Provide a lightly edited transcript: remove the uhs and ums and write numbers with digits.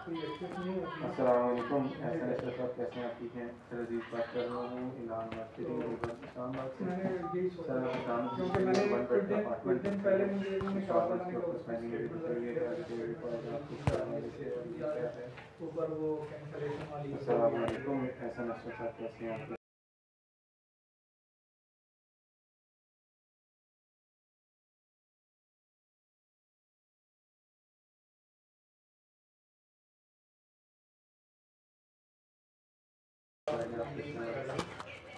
अस्सलाम वालेकुम। एहसन अशरफ साहब, कैसे हैं आप? ठीक हैं? सर अजीज बात कर रहा हूँ इलान मार्केटिंग इस्लामाबाद से। सर आप बता दीजिए वन बेड का अपार्टमेंट अस्सलाम वालेकुम। एहसन अशरफ साहब, कैसे हैं आप?